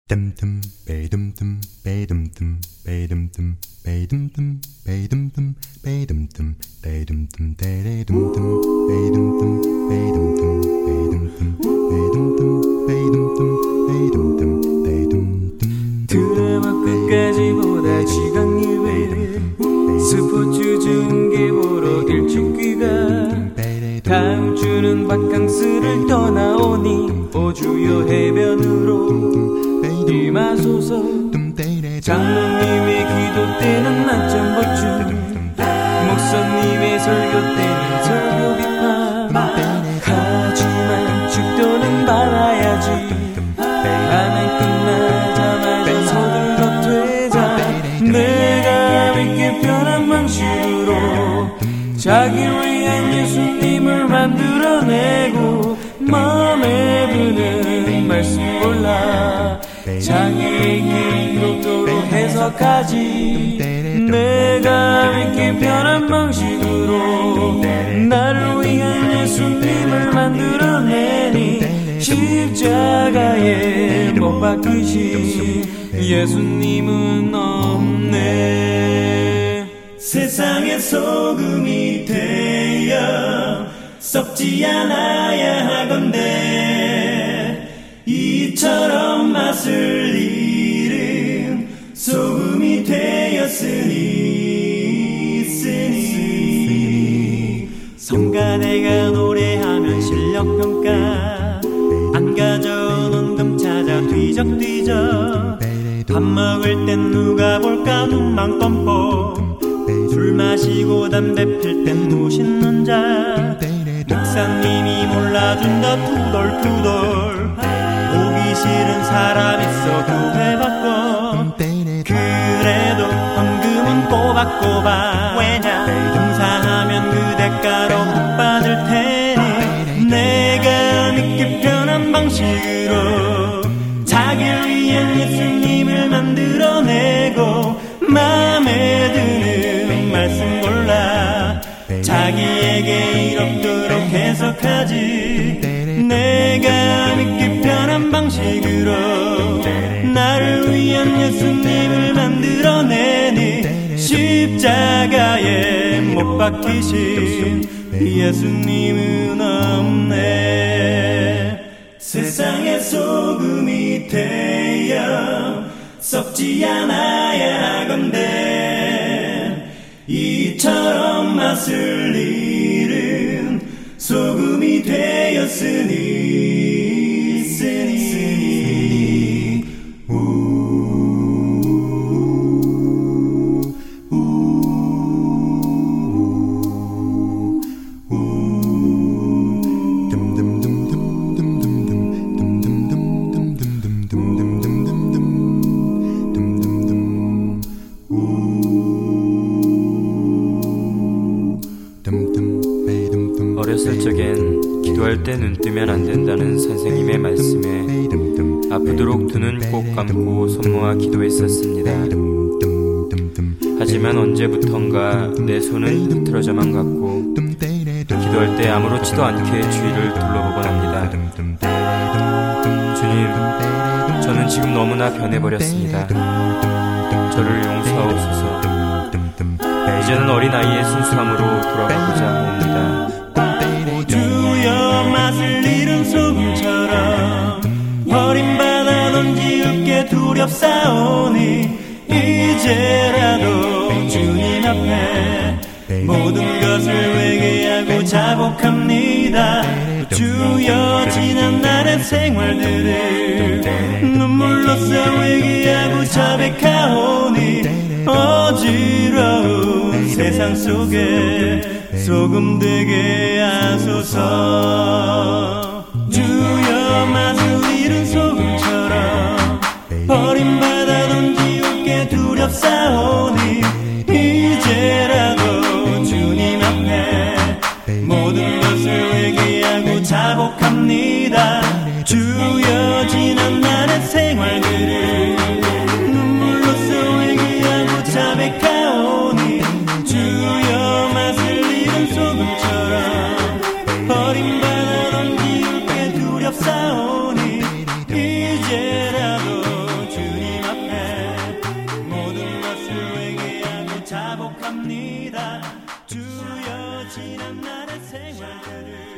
드라마 끝까지 보다 지각률에 스포츠 중계 보러 일찍 귀가 다음 주는 바캉스를 떠나오니 오주요 해변으로 임하소서. 장로님의 기도 때는 낮잠 보충, 목사님의 설교 때는 설교 비판. 하지만 죽도는 말아야지. 밤에 끝나자마자 서둘러 퇴자. 내가 믿기 편한 방식으로 자기를 위한 예수님을 만들어내고 마음에 드는 말씀 골라 자기에게 이롭도록 해석하지. 내가 믿기 편한 방식으로 나를 위한 예수님을 만들어내니 십자가에 못 박히신 예수님은 없네. 세상의 소금이 되어 썩지 않아야 하건대 이처럼 맛을 잃은 소금이 되었으니 성가대가 노래하면 실력평가 안 가져오는 금 찾아 뒤적뒤적 밥 먹을 땐 누가 볼까 눈만 껌뻑 술 마시고 담배 필 땐 무신는 자 목사님이 몰라준다 투덜투덜 보기 싫은 사람 있어 구해받고 그래도 헌금은 꼬박꼬박 왜냐 봉사하면 그 대가로 복 받을 테니 내가 믿기 편한 방식으로 자기를 위한 예수님을 만들어내고 마음에 드는 말씀 골라 자기에게 이롭도록 해석하지. 내가 믿기 편한 방식으로 나를 위한 예수님을 만들어내니 십자가에 못 박히신 예수님은 없네. 세상의 소금이 되어 썩지 않아야 하건대 이처럼 맛을 잃은 소금이 되었으니 어렸을 적엔 기도할 때 눈 뜨면 안 된다는 선생님의 말씀에 아프도록 두 눈 꼭 감고 손 모아 기도했었습니다. 하지만 언제부턴가 내 손은 흐트러져만 갔고 기도할 때 아무렇지도 않게 주위를 둘러보곤 합니다. 주님, 저는 지금 너무나 변해버렸습니다. 저를 용서하옵소서. 이제는 어린아이의 순수함으로 돌아가고자 합니다. 주여 맛을 잃은 소금처럼 버림받아 던지울 게 두렵사오니 이제라도 주님 앞에 모든 것을 회개하고 자복합니다. 주여 지난 날의 생활들을 눈물로써 회개하고 자백하오니 어지러운 세상 속에 소금 되게 하소서. 주여 맛을 잃은 소금처럼 버림받아 던지울 게 두렵사오니 이제라도 주님 앞에 모든 것을 회개하고 자복합니다. 주여 지난 날의 생활들을 눈물로써 회개하고 자백하오니 주여 맛을 잃은 소금처럼 버림받아 던지울 게 두렵사오니 이제라도 자복합니다. 주여 지난 날의 생활들을